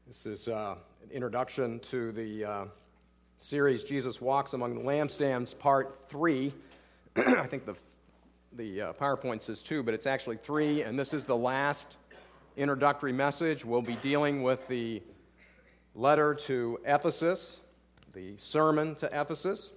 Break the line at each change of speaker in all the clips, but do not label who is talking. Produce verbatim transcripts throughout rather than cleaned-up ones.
This is uh, an introduction to the uh, series Jesus Walks Among the Lampstands, Part three. I think the the uh, PowerPoint says two, but it's actually three, and this is the last introductory message. We'll be dealing with the letter to Ephesus, the sermon to Ephesus,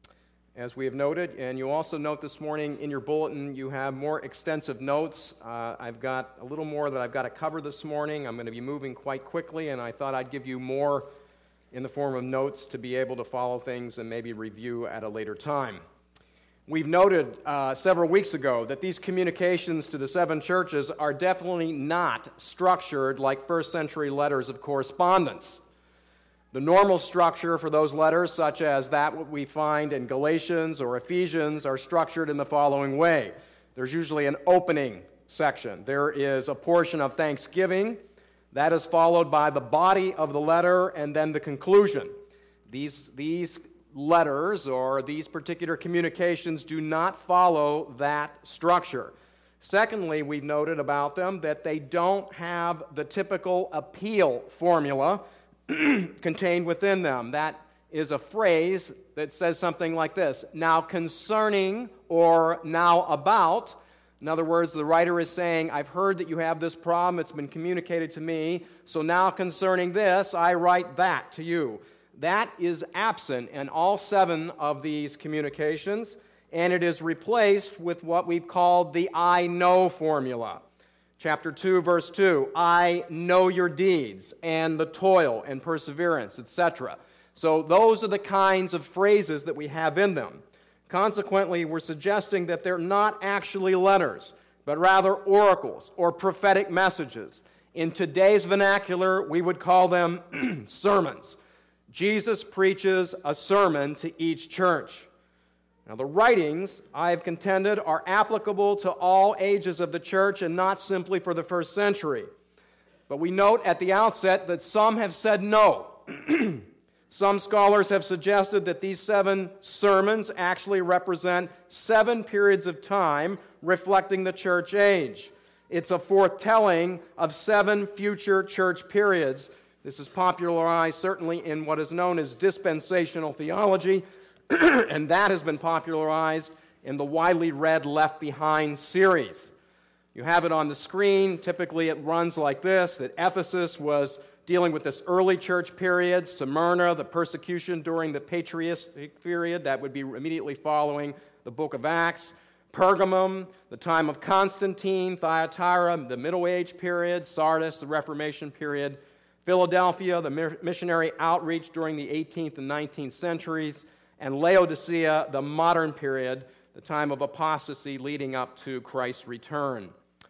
as we have noted. And you also note this morning in your bulletin you have more extensive notes. Uh, I've got a little more that I've got to cover this morning. I'm going to be moving quite quickly, and I thought I'd give you more in the form of notes to be able to follow things and maybe review at a later time. We've noted uh, several weeks ago that these communications to the seven churches are definitely not structured like first century letters of correspondence. The normal structure for those letters, such as that what we find in Galatians or Ephesians, are structured in the following way. There's usually an opening section. There is a portion of thanksgiving. That is followed by the body of the letter and then the conclusion. These, these letters or these particular communications do not follow that structure. Secondly, we've noted about them that they don't have the typical appeal formula contained within them. That is a phrase that says something like this: now concerning, or now about. In other words, the writer is saying, I've heard that you have this problem, it's been communicated to me, so now concerning this, I write that to you. That is absent in all seven of these communications, and it is replaced with what we've called the I know formula. Chapter two, verse two, I know your deeds and the toil and perseverance, et cetera. So those are the kinds of phrases that we have in them. Consequently, we're suggesting that they're not actually letters, but rather oracles or prophetic messages. In today's vernacular, we would call them sermons. Jesus preaches a sermon to each church. Now, the writings, I have contended, are applicable to all ages of the church and not simply for the first century. But we note at the outset that some have said no. Some scholars have suggested that these seven sermons actually represent seven periods of time reflecting the church age. It's a foretelling of seven future church periods. This is popularized certainly in what is known as dispensational theology, and that has been popularized in the widely read Left Behind series. You have it on the screen. Typically it runs like this, that Ephesus was dealing with this early church period, Smyrna, the persecution during the patristic period, that would be immediately following the book of Acts, Pergamum, the time of Constantine, Thyatira, the Middle Age period, Sardis, the Reformation period, Philadelphia, the missionary outreach during the eighteenth and nineteenth centuries, and Laodicea, the modern period, the time of apostasy leading up to Christ's return.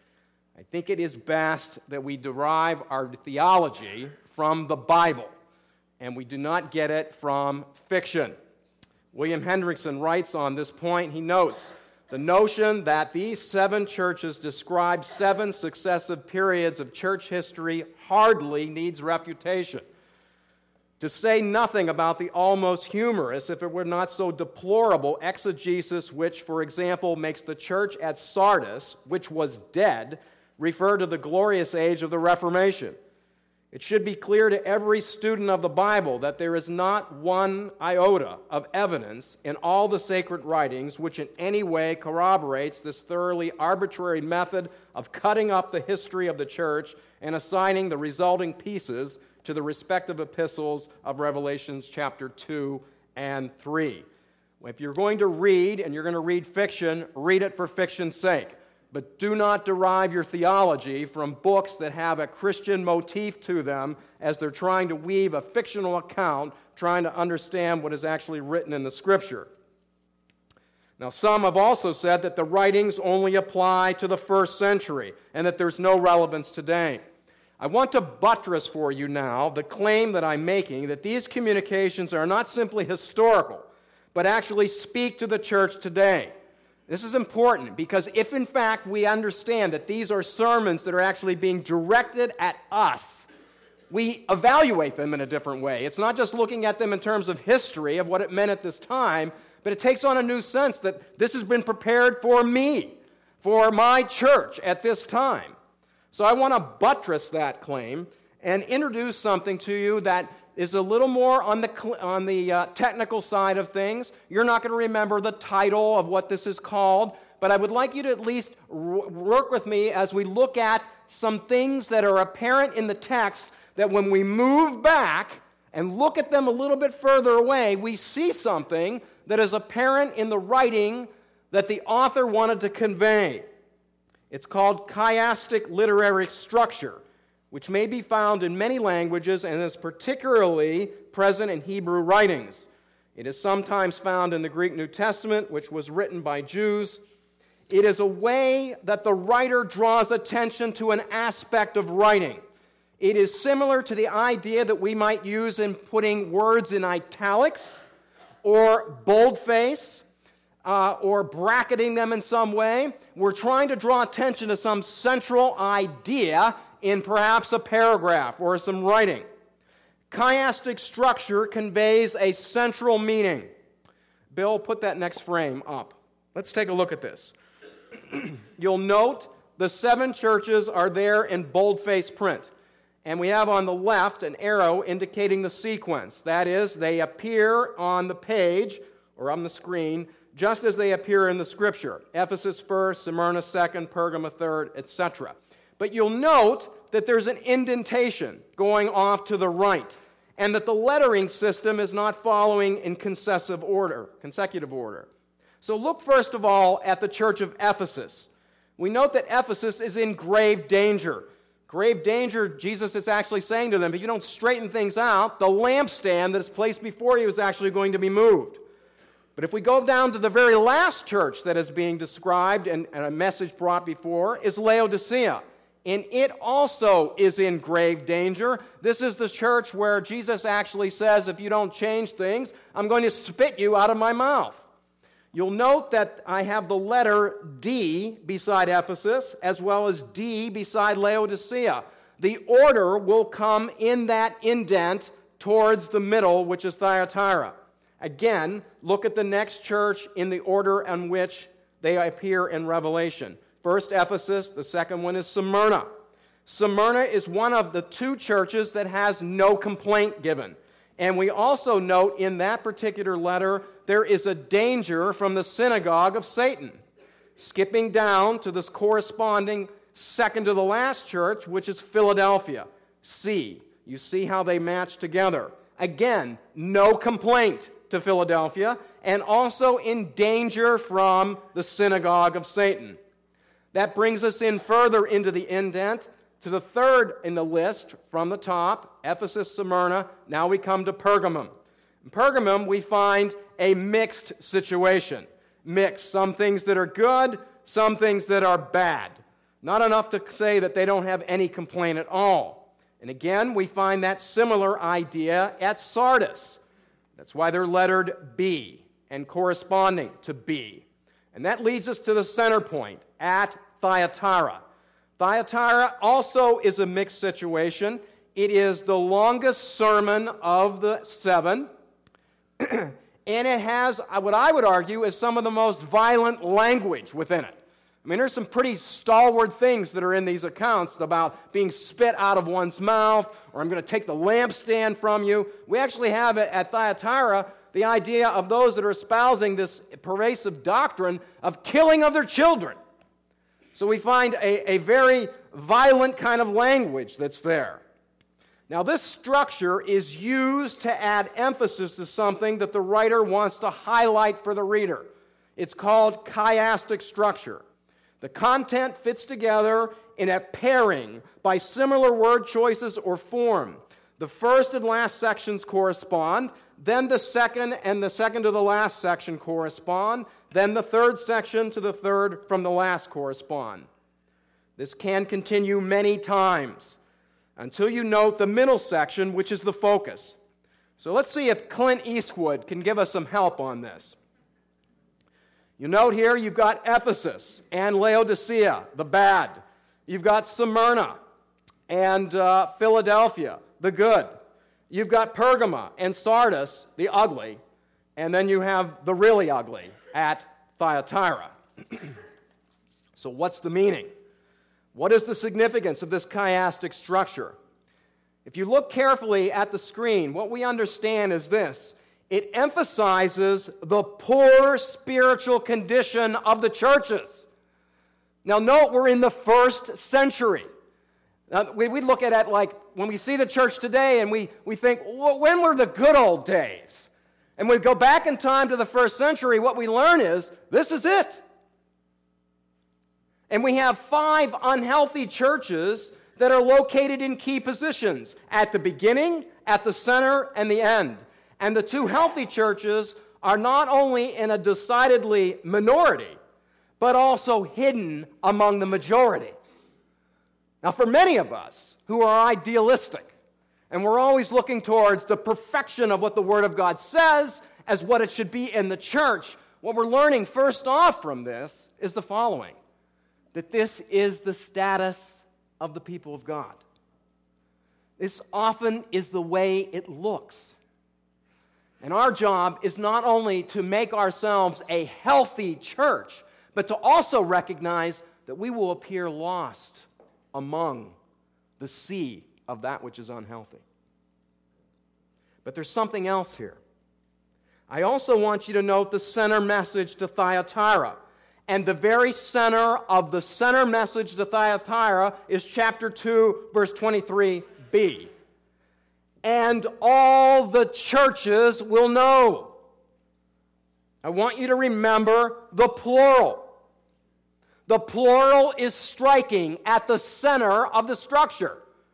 I think it is best that we derive our theology from the Bible, and we do not get it from fiction. William Hendrickson writes on this point, he notes, the notion that these seven churches describe seven successive periods of church history hardly needs refutation. To say nothing about the almost humorous, if it were not so deplorable, exegesis which, for example, makes the church at Sardis, which was dead, refer to the glorious age of the Reformation. It should be clear to every student of the Bible that there is not one iota of evidence in all the sacred writings which in any way corroborates this thoroughly arbitrary method of cutting up the history of the church and assigning the resulting pieces to the respective epistles of Revelations chapter two and three. If you're going to read, and you're going to read fiction, read it for fiction's sake. But do not derive your theology from books that have a Christian motif to them as they're trying to weave a fictional account, trying to understand what is actually written in the Scripture. Now, some have also said that the writings only apply to the first century and that there's no relevance today. I want to buttress for you now the claim that I'm making that these communications are not simply historical, but actually speak to the church today. This is important because if in fact we understand that these are sermons that are actually being directed at us, we evaluate them in a different way. It's not just looking at them in terms of history of what it meant at this time, but it takes on a new sense that this has been prepared for me, for my church at this time. So I want to buttress that claim and introduce something to you that is a little more on the on the uh, technical side of things. You're not going to remember the title of what this is called, but I would like you to at least r- work with me as we look at some things that are apparent in the text, that when we move back and look at them a little bit further away, we see something that is apparent in the writing that the author wanted to convey. It's called chiastic literary structure, which may be found in many languages and is particularly present in Hebrew writings. It is sometimes found in the Greek New Testament, which was written by Jews. It is a way that the writer draws attention to an aspect of writing. It is similar to the idea that we might use in putting words in italics or boldface uh, or bracketing them in some way. We're trying to draw attention to some central idea in perhaps a paragraph or some writing. Chiastic structure conveys a central meaning. Bill, put that next frame up. Let's take a look at this. You'll note the seven churches are there in boldface print. And we have on the left an arrow indicating the sequence. That is, they appear on the page or on the screen just as they appear in the Scripture. Ephesus first, Smyrna second, Pergamum third, et cetera. But you'll note that there's an indentation going off to the right, and that the lettering system is not following in consecutive order, consecutive order. So look first of all at the church of Ephesus. We note that Ephesus is in grave danger. Grave danger, Jesus is actually saying to them, if you don't straighten things out, the lampstand that is placed before you is actually going to be moved. But if we go down to the very last church that is being described and, and a message brought before, is Laodicea. And it also is in grave danger. This is the church where Jesus actually says, if you don't change things, I'm going to spit you out of my mouth. You'll note that I have the letter D beside Ephesus, as well as D beside Laodicea. The order will come in that indent towards the middle, which is Thyatira. Again, look at the next church in the order in which they appear in Revelation. First Ephesus, the second one is Smyrna. Smyrna is one of the two churches that has no complaint given. And we also note in that particular letter, there is a danger from the synagogue of Satan. Skipping down to this corresponding second to the last church, which is Philadelphia. C. You see how they match together. Again, no complaint to Philadelphia, and also in danger from the synagogue of Satan. That brings us in further into the indent to the third in the list from the top, Ephesus, Smyrna. Now we come to Pergamum. In Pergamum, we find a mixed situation. Mixed. Some things that are good, some things that are bad. Not enough to say that they don't have any complaint at all. And again, we find that similar idea at Sardis. That's why they're lettered B and corresponding to B. And that leads us to the center point at Thyatira. Thyatira also is a mixed situation. It is the longest sermon of the seven, and it has what I would argue is some of the most violent language within it. I mean, there's some pretty stalwart things that are in these accounts about being spit out of one's mouth, or I'm going to take the lampstand from you. We actually have at Thyatira the idea of those that are espousing this pervasive doctrine of killing of their children. So we find a, a very violent kind of language that's there. Now, this structure is used to add emphasis to something that the writer wants to highlight for the reader. It's called chiastic structure. The content fits together in a pairing by similar word choices or form. The first and last sections correspond, then the second and the second to the last section correspond, then the third section to the third from the last correspond. This can continue many times until you note the middle section, which is the focus. So let's see if Clint Eastwood can give us some help on this. You note here you've got Ephesus and Laodicea, the bad. You've got Smyrna and uh, Philadelphia, the good. You've got Pergama and Sardis, the ugly. And then you have the really ugly at Thyatira. So what's the meaning? What is the significance of this chiastic structure? If you look carefully at the screen, what we understand is this. It emphasizes the poor spiritual condition of the churches. Now note, we're in the first century. Now, we, we look at it like when we see the church today and we, we think, well, when were the good old days? And we go back in time to the first century, what we learn is, this is it. And we have five unhealthy churches that are located in key positions, at the beginning, at the center, and the end. And the two healthy churches are not only in a decidedly minority, but also hidden among the majority. Now, for many of us who are idealistic, and we're always looking towards the perfection of what the Word of God says as what it should be in the church, what we're learning first off from this is the following, that this is the status of the people of God. This often is the way it looks. And our job is not only to make ourselves a healthy church, but to also recognize that we will appear lost among the sea of that which is unhealthy. But there's something else here. I also want you to note the center message to Thyatira. And the very center of the center message to Thyatira is chapter two, verse twenty-three b. And all the churches will know. I want you to remember the plural. The plural is striking at the center of the structure.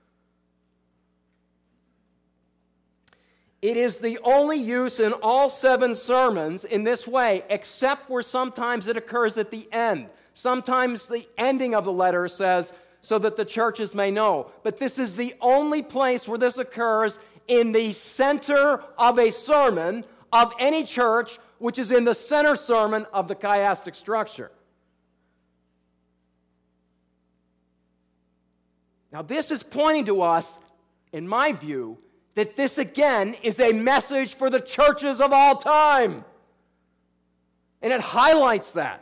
It is the only use in all seven sermons in this way, except where sometimes it occurs at the end. Sometimes the ending of the letter says, so that the churches may know. But this is the only place where this occurs in the center of a sermon of any church, which is in the center sermon of the chiastic structure. Now, this is pointing to us, in my view, that this again is a message for the churches of all time. And it highlights that.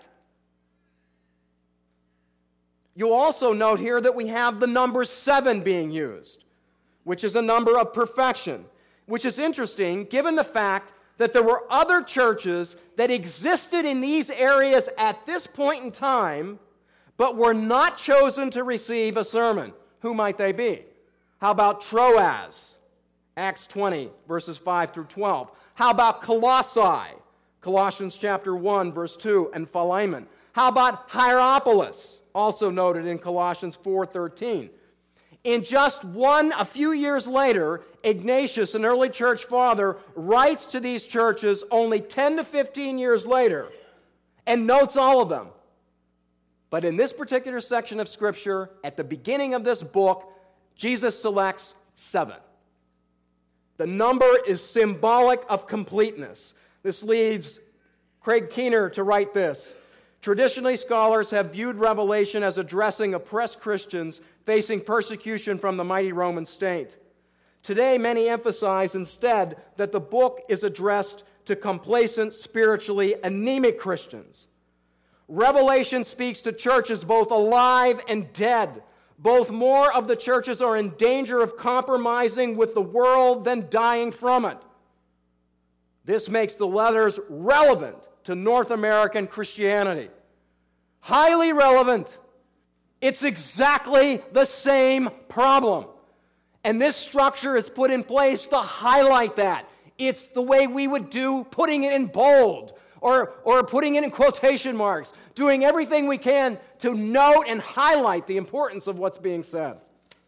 You'll also note here that we have the number seven being used, which is a number of perfection, which is interesting given the fact that there were other churches that existed in these areas at this point in time, but were not chosen to receive a sermon. Who might they be? How about Troas? Acts twenty, verses five through twelve. How about Colossae? Colossians chapter one, verse two, and Philemon. How about Hierapolis? Also noted in Colossians four thirteen. In just one, a few years later, Ignatius, an early church father, writes to these churches only ten to fifteen years later and notes all of them. But in this particular section of Scripture, at the beginning of this book, Jesus selects seven. The number is symbolic of completeness. This leads Craig Keener to write this. Traditionally, scholars have viewed Revelation as addressing oppressed Christians facing persecution from the mighty Roman state. Today, many emphasize instead that the book is addressed to complacent, spiritually anemic Christians. Revelation speaks to churches both alive and dead. Both more of the churches are in danger of compromising with the world than dying from it. This makes the letters relevant to North American Christianity. Highly relevant. It's exactly the same problem. And this structure is put in place to highlight that. It's the way we would do putting it in bold or, or putting it in quotation marks, doing everything we can to note and highlight the importance of what's being said.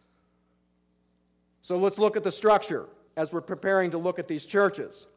So let's look at the structure as we're preparing to look at these churches.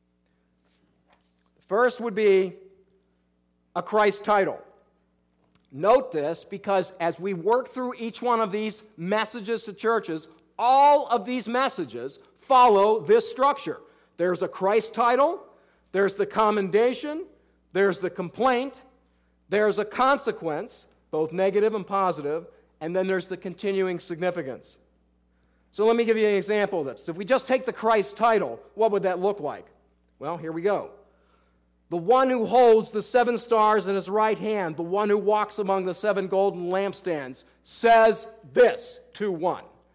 First would be a Christ title. Note this because as we work through each one of these messages to churches, all of these messages follow this structure. There's a Christ title, there's the commendation, there's the complaint, there's a consequence, both negative and positive, and then there's the continuing significance. So let me give you an example of this. If we just take the Christ title, what would that look like? Well, here we go. The one who holds the seven stars in his right hand, the one who walks among the seven golden lampstands, says this, two one.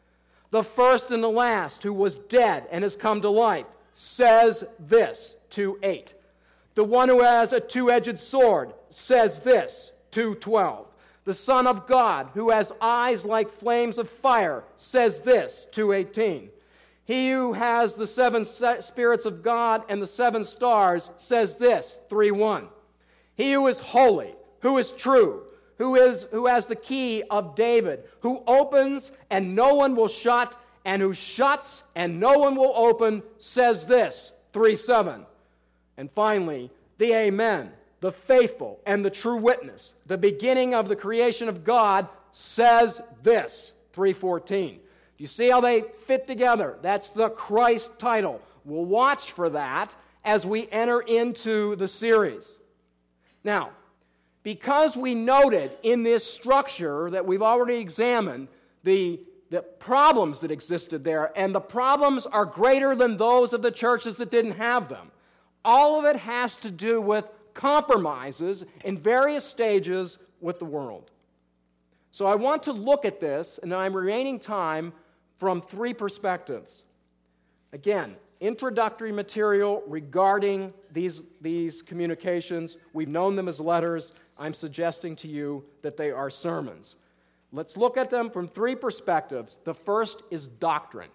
The first and the last, who was dead and has come to life, says this, two eight. The one who has a two-edged sword says this, two twelve. The Son of God, who has eyes like flames of fire, says this, two eighteen. He who has the seven spirits of God and the seven stars says this, three one. He who is holy, who is true, who is who has the key of David, who opens and no one will shut, and who shuts and no one will open, says this, three seven. And finally, the Amen, the faithful and the true witness, the beginning of the creation of God, says this, three fourteen. Do you see how they fit together? That's the Christ title. We'll watch for that as we enter into the series. Now, because we noted in this structure that we've already examined the, the problems that existed there, and the problems are greater than those of the churches that didn't have them, all of it has to do with compromises in various stages with the world. So I want to look at this, and I'm remaining time, from three perspectives. Again, introductory material regarding these, these communications. We've known them as letters. I'm suggesting to you that they are sermons. Let's look at them from three perspectives. The first is doctrine.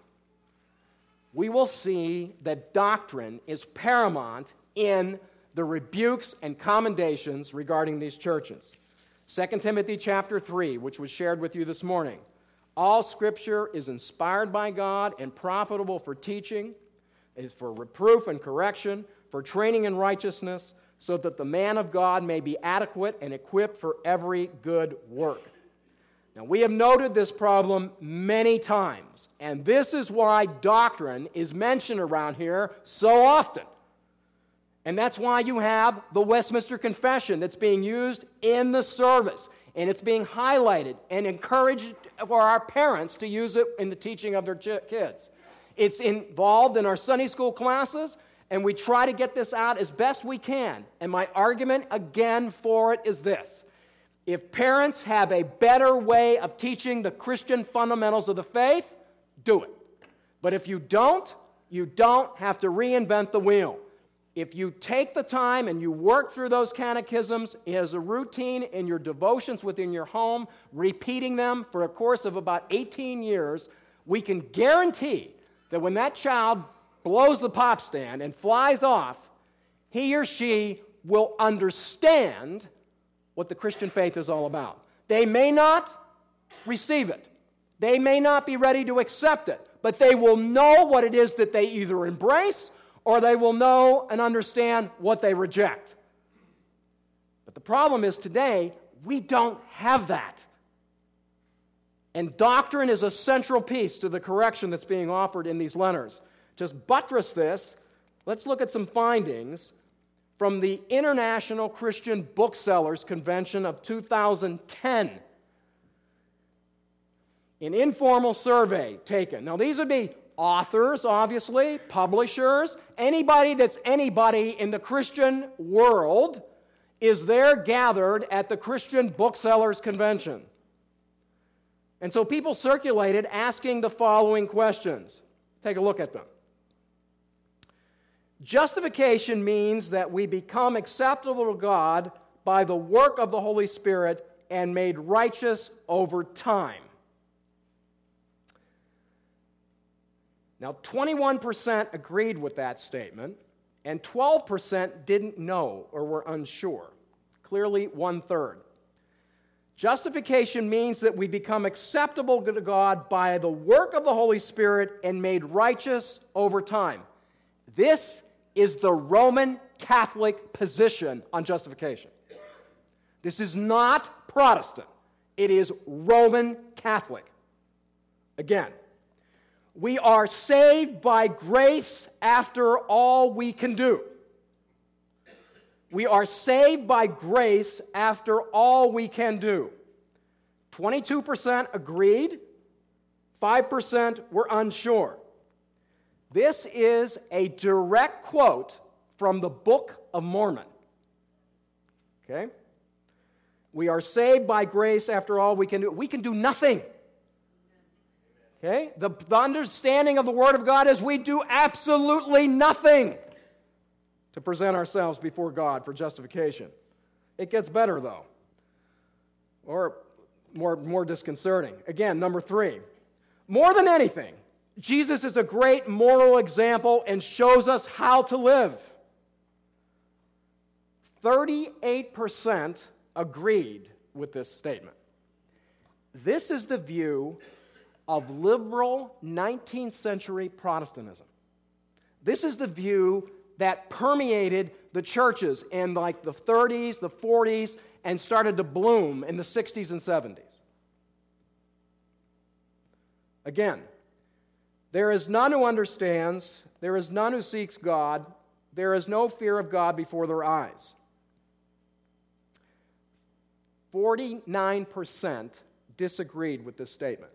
We will see that doctrine is paramount in the rebukes and commendations regarding these churches. Second Timothy chapter three, which was shared with you this morning. All Scripture is inspired by God and profitable for teaching, is for reproof and correction, for training in righteousness, so that the man of God may be adequate and equipped for every good work. Now, we have noted this problem many times, and this is why doctrine is mentioned around here so often. And that's why you have the Westminster Confession that's being used in the service, and it's being highlighted and encouraged for our parents to use it in the teaching of their kids. It's involved in our Sunday school classes, and we try to get this out as best we can. And my argument, again, for it is this. If parents have a better way of teaching the Christian fundamentals of the faith, do it. But if you don't, you don't have to reinvent the wheel. If you take the time and you work through those catechisms as a routine in your devotions within your home, repeating them for a course of about eighteen years, we can guarantee that when that child blows the pop stand and flies off, he or she will understand what the Christian faith is all about. They may not receive it. They may not be ready to accept it, but they will know what it is that they either embrace or they will know and understand what they reject. But the problem is today, we don't have that. And doctrine is a central piece to the correction that's being offered in these letters. Just buttress this, let's look at some findings from the International Christian Booksellers Convention of two thousand ten. An informal survey taken. Now, these would be authors, obviously, publishers, anybody that's anybody in the Christian world is there gathered at the Christian Booksellers Convention. And so people circulated asking the following questions. Take a look at them. Justification means that we become acceptable to God by the work of the Holy Spirit and made righteous over time. Now, twenty-one percent agreed with that statement, and twelve percent didn't know or were unsure. Clearly, one-third. Justification means that we become acceptable to God by the work of the Holy Spirit and made righteous over time. This is the Roman Catholic position on justification. This is not Protestant. It is Roman Catholic. Again, we are saved by grace after all we can do. We are saved by grace after all we can do. twenty-two percent agreed, five percent were unsure. This is a direct quote from the Book of Mormon. Okay? We are saved by grace after all we can do. We can do nothing. Okay? The, the understanding of the Word of God is we do absolutely nothing to present ourselves before God for justification. It gets better, though. Or more, more disconcerting. Again, number three. More than anything, Jesus is a great moral example and shows us how to live. thirty-eight percent agreed with this statement. This is the view of liberal nineteenth century Protestantism. This is the view that permeated the churches in like the thirties, the forties, and started to bloom in the sixties and seventies. Again, there is none who understands, there is none who seeks God, there is no fear of God before their eyes. forty-nine percent disagreed with this statement.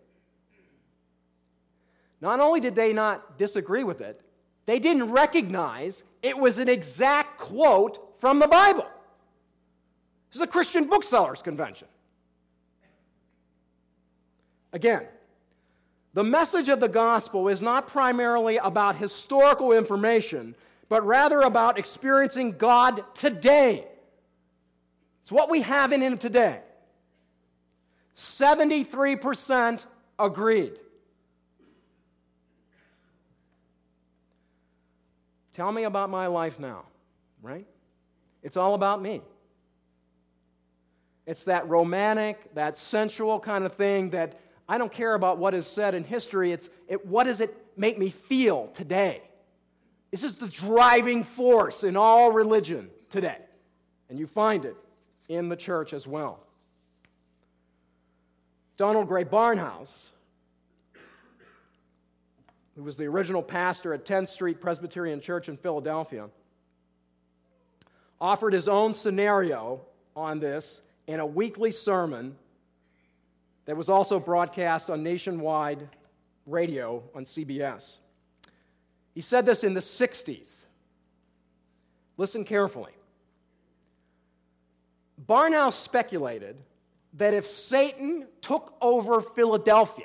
Not only did they not disagree with it, they didn't recognize it was an exact quote from the Bible. This is a Christian Booksellers Convention. Again, the message of the gospel is not primarily about historical information, but rather about experiencing God today. It's what we have in Him today. seventy-three percent agreed. Tell me about my life now, right? It's all about me. It's that romantic, that sensual kind of thing that I don't care about what is said in history. It's it, what does it make me feel today? This is the driving force in all religion today. And you find it in the church as well. Donald Gray Barnhouse, who was the original pastor at tenth Street Presbyterian Church in Philadelphia, offered his own scenario on this in a weekly sermon that was also broadcast on nationwide radio on C B S. He said this in the sixties. Listen carefully. Barnhouse speculated that if Satan took over Philadelphia,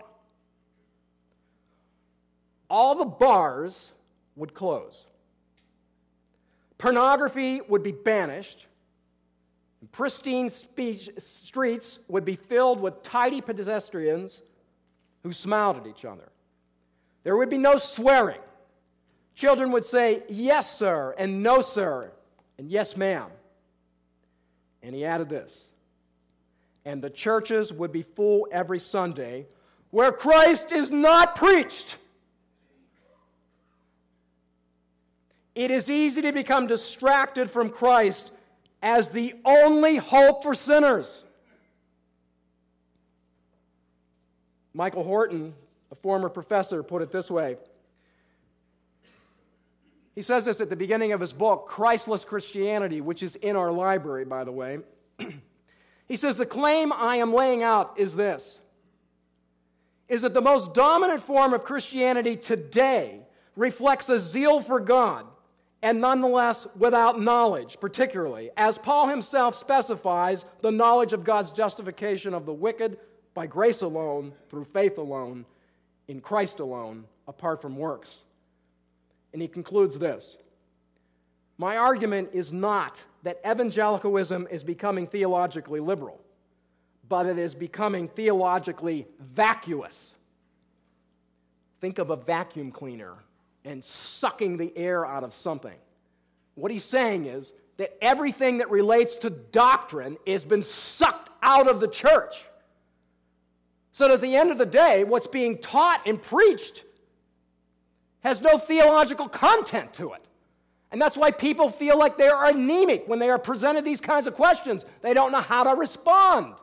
all the bars would close. Pornography would be banished. Pristine speech, streets would be filled with tidy pedestrians who smiled at each other. There would be no swearing. Children would say, "Yes, sir," and "No, sir," and "Yes, ma'am." And he added this, and the churches would be full every Sunday where Christ is not preached. It is easy to become distracted from Christ as the only hope for sinners. Michael Horton, a former professor, put it this way. He says this at the beginning of his book, Christless Christianity, which is in our library, by the way. He says, the claim I am laying out is this, is that the most dominant form of Christianity today reflects a zeal for God, and nonetheless without knowledge, particularly, as Paul himself specifies, the knowledge of God's justification of the wicked by grace alone, through faith alone, in Christ alone, apart from works. And he concludes this. My argument is not that evangelicalism is becoming theologically liberal, but it is becoming theologically vacuous. Think of a vacuum cleaner and sucking the air out of something. What he's saying is that everything that relates to doctrine has been sucked out of the church. So that at the end of the day, what's being taught and preached has no theological content to it. And that's why people feel like they are anemic when they are presented these kinds of questions. They don't know how to respond.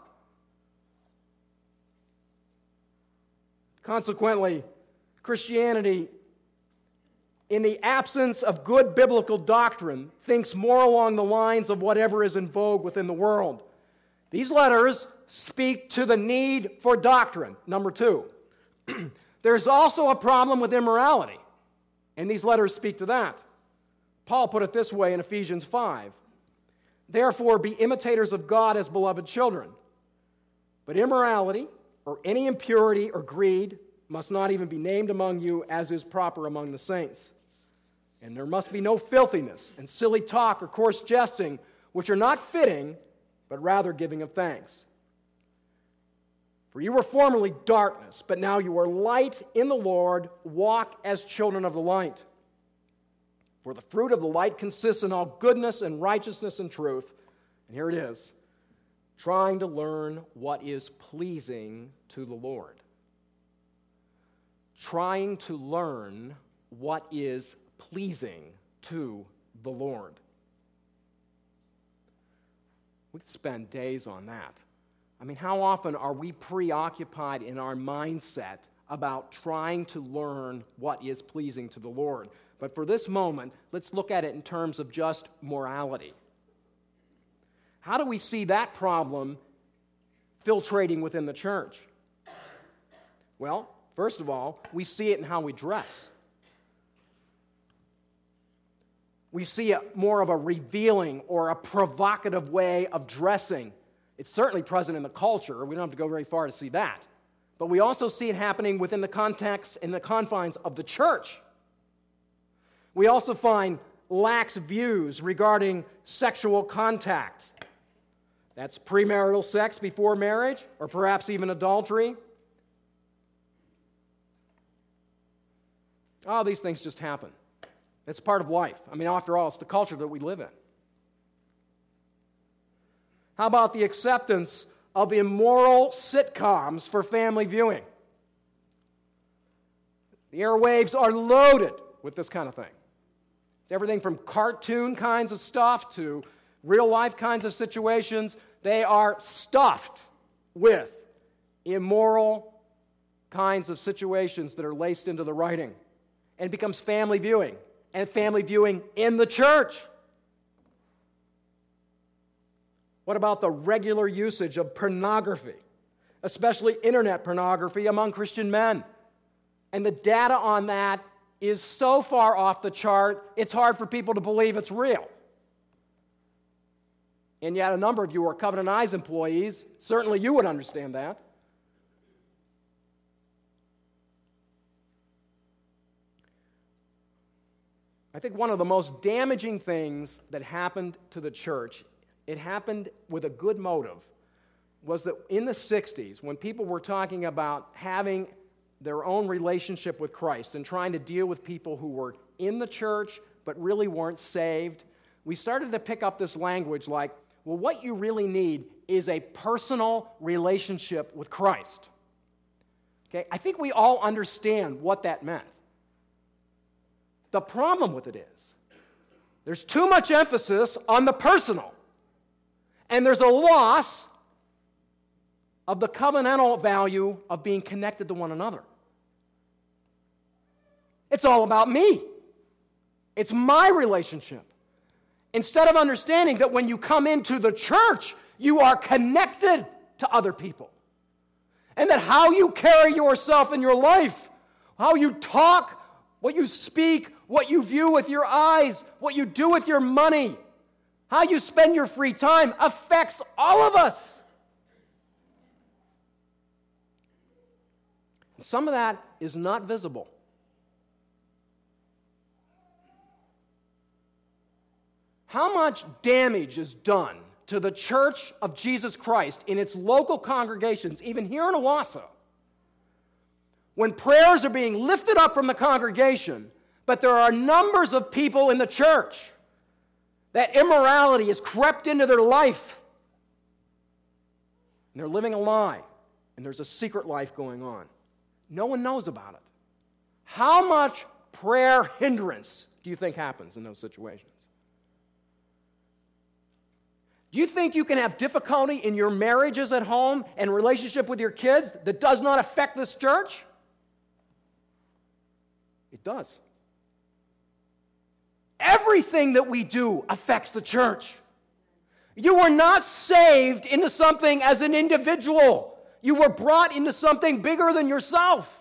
Consequently, Christianity, in the absence of good biblical doctrine, thinks more along the lines of whatever is in vogue within the world. These letters speak to the need for doctrine. Number two, there's also a problem with immorality, and these letters speak to that. Paul put it this way in Ephesians five. Therefore, be imitators of God as beloved children. But immorality, or any impurity or greed, must not even be named among you as is proper among the saints. And there must be no filthiness and silly talk or coarse jesting, which are not fitting, but rather giving of thanks. For you were formerly darkness, but now you are light in the Lord. Walk as children of the light. For the fruit of the light consists in all goodness and righteousness and truth. And here it is, trying to learn what is pleasing to the Lord. Trying to learn what is pleasing to the Lord. We could spend days on that. I mean, how often are we preoccupied in our mindset about trying to learn what is pleasing to the Lord? But for this moment, let's look at it in terms of just morality. How do we see that problem filtrating within the church? Well, first of all, we see it in how we dress. We see it more of a revealing or a provocative way of dressing. It's certainly present in the culture. We don't have to go very far to see that. But we also see it happening within the context and the confines of the church. We also find lax views regarding sexual contact. That's premarital sex before marriage, or perhaps even adultery. Oh, these things just happen. It's part of life. I mean, after all, it's the culture that we live in. How about the acceptance of immoral sitcoms for family viewing? The airwaves are loaded with this kind of thing. It's everything from cartoon kinds of stuff to real-life kinds of situations. They are stuffed with immoral kinds of situations that are laced into the writing. And it becomes family viewing, and family viewing in the church. What about the regular usage of pornography, especially internet pornography among Christian men? And the data on that is so far off the chart, it's hard for people to believe it's real. And yet a number of you are Covenant Eyes employees. Certainly you would understand that. I think one of the most damaging things that happened to the church, it happened with a good motive, was that in the sixties, when people were talking about having their own relationship with Christ and trying to deal with people who were in the church but really weren't saved, we started to pick up this language like, well, what you really need is a personal relationship with Christ. Okay? I think we all understand what that meant. The problem with it is, there's too much emphasis on the personal, and there's a loss of the covenantal value of being connected to one another. It's all about me. It's my relationship. Instead of understanding that when you come into the church, you are connected to other people. And that how you carry yourself in your life, how you talk, what you speak, what you view with your eyes, what you do with your money, how you spend your free time affects all of us. Some of that is not visible. How much damage is done to the Church of Jesus Christ in its local congregations, even here in Owasso, when prayers are being lifted up from the congregation, but there are numbers of people in the church that immorality has crept into their life, and they're living a lie, and there's a secret life going on. No one knows about it. How much prayer hindrance do you think happens in those situations? Do you think you can have difficulty in your marriages at home and relationship with your kids that does not affect this church? It does. Everything that we do affects the church. You were not saved into something as an individual. You were brought into something bigger than yourself.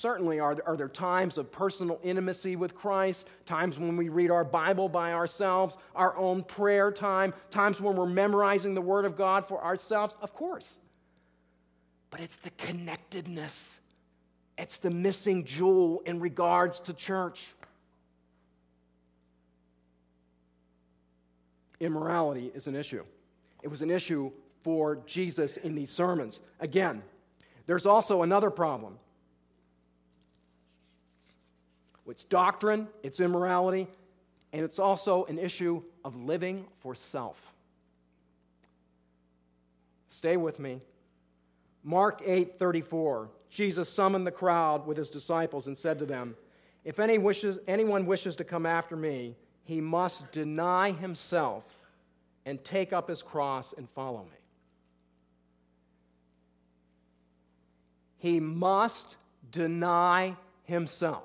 certainly are, are there times of personal intimacy with Christ, times when we read our Bible by ourselves, our own prayer time, times when we're memorizing the Word of God for ourselves? Of course. But it's the connectedness. It's the missing jewel in regards to church. Immorality is an issue. It was an issue for Jesus in these sermons. Again, there's also another problem. It's doctrine, it's immorality, and it's also an issue of living for self. Stay with me. Mark eight thirty-four. Jesus summoned the crowd with his disciples and said to them, "If any wishes, anyone wishes to come after me, he must deny himself and take up his cross and follow me." He must deny himself.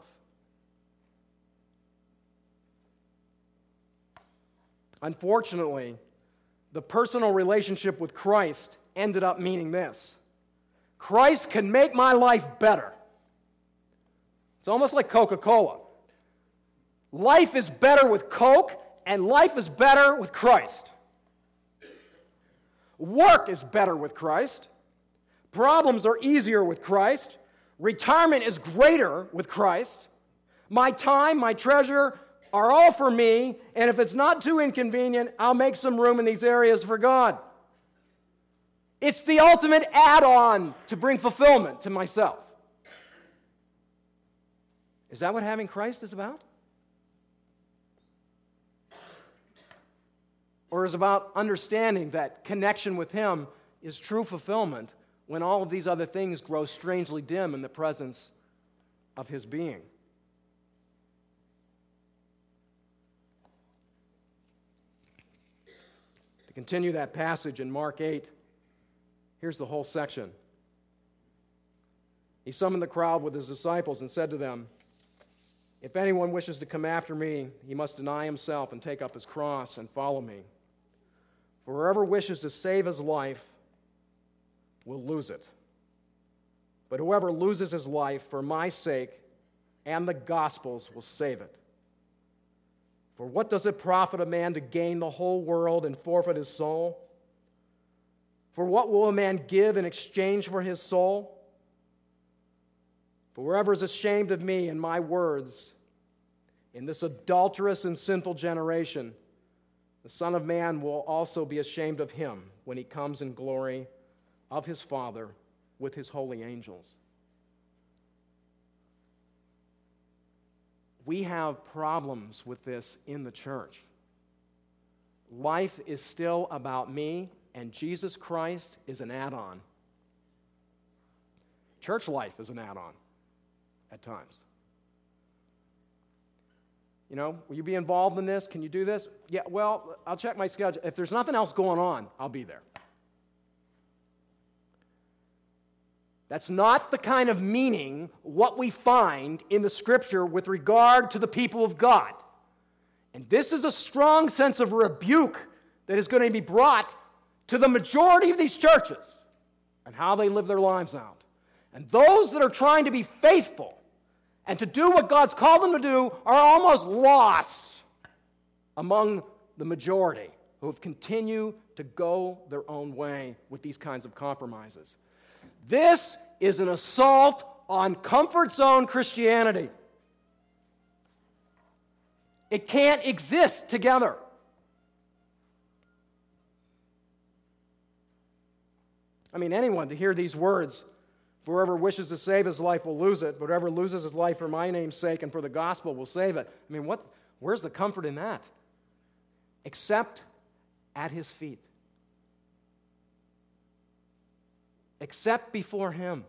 Unfortunately, the personal relationship with Christ ended up meaning this: Christ can make my life better. It's almost like Coca-Cola. Life is better with Coke, and life is better with Christ. Work is better with Christ. Problems are easier with Christ. Retirement is greater with Christ. My time, my treasure are all for me, and if it's not too inconvenient, I'll make some room in these areas for God. It's the ultimate add-on to bring fulfillment to myself. Is that what having Christ is about? Or is it about understanding that connection with Him is true fulfillment when all of these other things grow strangely dim in the presence of His being? To continue that passage in Mark eight, here's the whole section. He summoned the crowd with his disciples and said to them, "If anyone wishes to come after me, he must deny himself and take up his cross and follow me. For whoever wishes to save his life will lose it. But whoever loses his life for my sake and the gospel's will save it. For what does it profit a man to gain the whole world and forfeit his soul? For what will a man give in exchange for his soul? For whoever is ashamed of me and my words in this adulterous and sinful generation, the Son of Man will also be ashamed of him when he comes in glory of his Father with his holy angels." We have problems with this in the church. Life is still about me, and Jesus Christ is an add-on. Church life is an add-on at times. You know, will you be involved in this? Can you do this? Yeah, well, I'll check my schedule. If there's nothing else going on, I'll be there. That's not the kind of meaning what we find in the Scripture with regard to the people of God. And this is a strong sense of rebuke that is going to be brought to the majority of these churches and how they live their lives out. And those that are trying to be faithful and to do what God's called them to do are almost lost among the majority who have continued to go their own way with these kinds of compromises. This is an assault on comfort zone Christianity. It can't exist together. I mean, anyone to hear these words, "For whoever wishes to save his life will lose it, but whoever loses his life for my name's sake and for the gospel will save it." I mean, what? Where's the comfort in that? Except at his feet. Except before Him.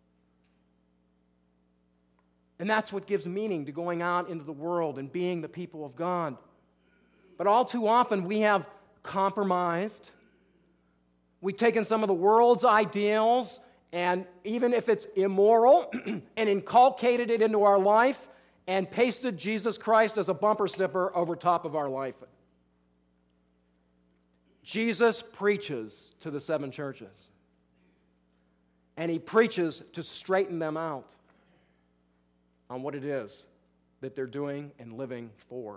And that's what gives meaning to going out into the world and being the people of God. But all too often we have compromised. We've taken some of the world's ideals, and even if it's immoral, and inculcated it into our life and pasted Jesus Christ as a bumper sticker over top of our life. Jesus preaches to the seven churches. And He preaches to straighten them out. on what it is that they're doing and living for.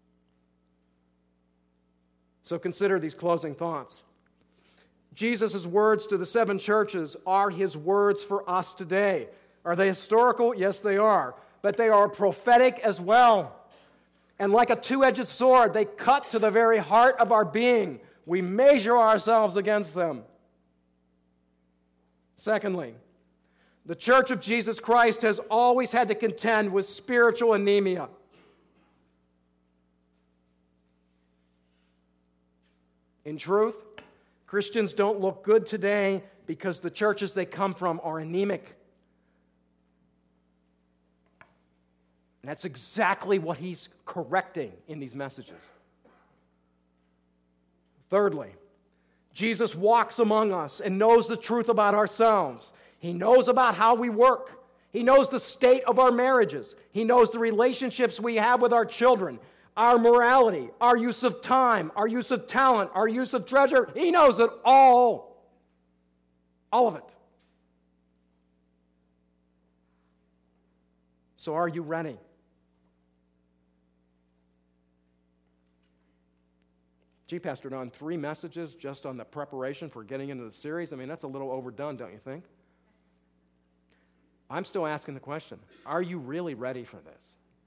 So consider these closing thoughts. Jesus' words to the seven churches are his words for us today. Are they historical? Yes, they are. But they are prophetic as well. And like a two-edged sword, they cut to the very heart of our being. We measure ourselves against them. Secondly, the Church of Jesus Christ has always had to contend with spiritual anemia. In truth, Christians don't look good today because the churches they come from are anemic. And that's exactly what he's correcting in these messages. Thirdly, Jesus walks among us and knows the truth about ourselves. He knows about how we work. He knows the state of our marriages. He knows the relationships we have with our children, our morality, our use of time, our use of talent, our use of treasure. He knows it all. All of it. So are you ready? Gee, Pastor Don, three messages just on the preparation for getting into the series? I mean, that's a little overdone, don't you think? I'm still asking the question, are you really ready for this?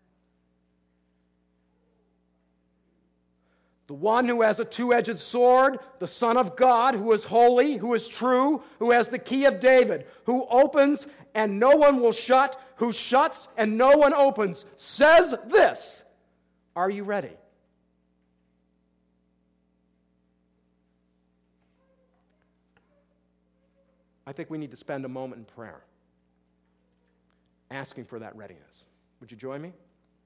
The one who has a two-edged sword, the Son of God, who is holy, who is true, who has the key of David, who opens and no one will shut, who shuts and no one opens, says this. Are you ready? I think we need to spend a moment in prayer asking for that readiness. Would you join me?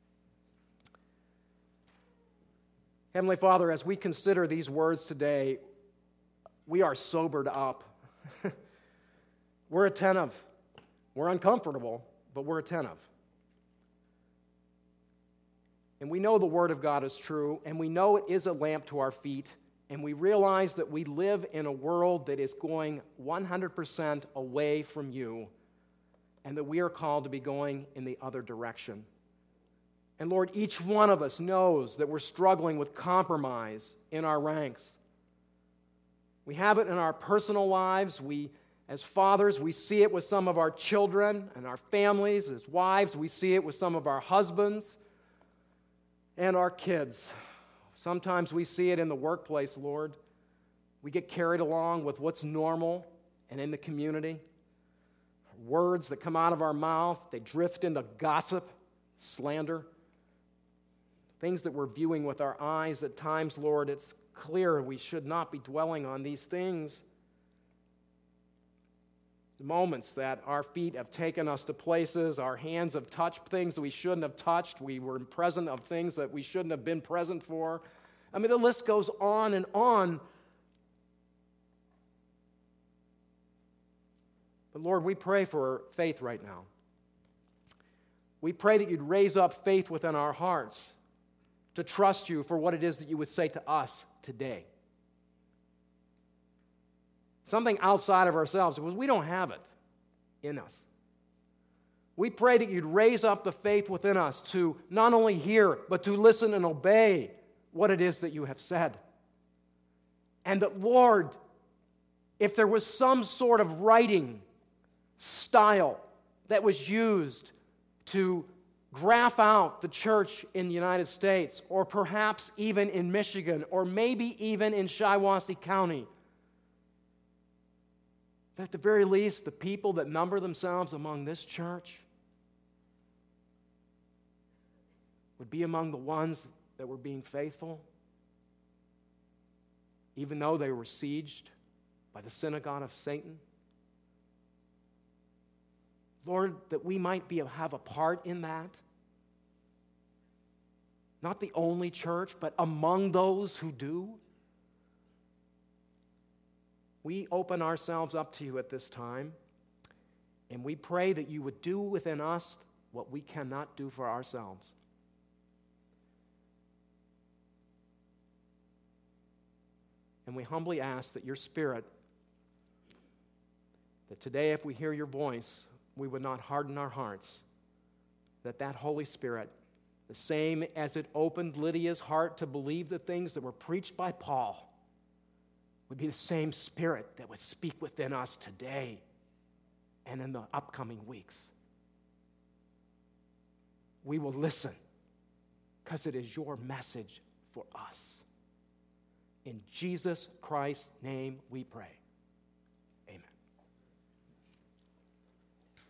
Heavenly Father, as we consider these words today, we are sobered up. We're attentive. We're uncomfortable, but we're attentive. And we know the Word of God is true, and we know it is a lamp to our feet, and we realize that we live in a world that is going one hundred percent away from you, and that we are called to be going in the other direction. And Lord, each one of us knows that we're struggling with compromise in our ranks. We have it in our personal lives. We, as fathers, we see it with some of our children and our families. As wives, we see it with some of our husbands and our kids. Sometimes we see it in the workplace, Lord. We get carried along with what's normal and in the community. Words that come out of our mouth, they drift into gossip, slander. Things that we're viewing with our eyes at times, Lord, it's clear we should not be dwelling on these things. The moments that our feet have taken us to places, our hands have touched things that we shouldn't have touched, we were present of things that we shouldn't have been present for. I mean, the list goes on and on. But Lord, we pray for faith right now. We pray that you'd raise up faith within our hearts to trust you for what it is that you would say to us today. Something outside of ourselves, because we don't have it in us. We pray that you'd raise up the faith within us to not only hear, but to listen and obey what it is that you have said. And that, Lord, if there was some sort of writing style that was used to graph out the church in the United States, or perhaps even in Michigan, or maybe even in Shiawassee County, that at the very least, the people that number themselves among this church would be among the ones that were being faithful, even though they were sieged by the synagogue of Satan. Lord, that we might be have a part in that. Not the only church, but among those who do. We open ourselves up to you at this time, and we pray that you would do within us what we cannot do for ourselves. And we humbly ask that your Spirit, that today if we hear your voice, we would not harden our hearts, that that Holy Spirit, the same as it opened Lydia's heart to believe the things that were preached by Paul, would be the same Spirit that would speak within us today and in the upcoming weeks. We will listen because it is your message for us. In Jesus Christ's name we pray.